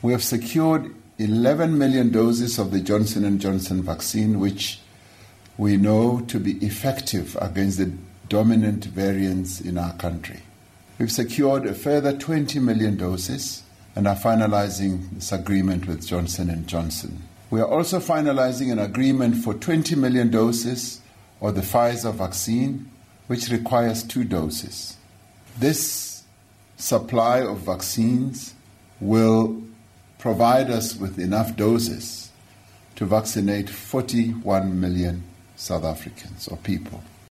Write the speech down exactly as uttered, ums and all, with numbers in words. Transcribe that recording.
We have secured eleven million doses of the Johnson and Johnson vaccine, which we know to be effective against the dominant variants in our country. We've secured a further twenty million doses and are finalizing this agreement with Johnson and Johnson. We are also finalizing an agreement for twenty million doses of the Pfizer vaccine, which requires two doses. This supply of vaccines will provide us with enough doses to vaccinate forty-one million South Africans or people.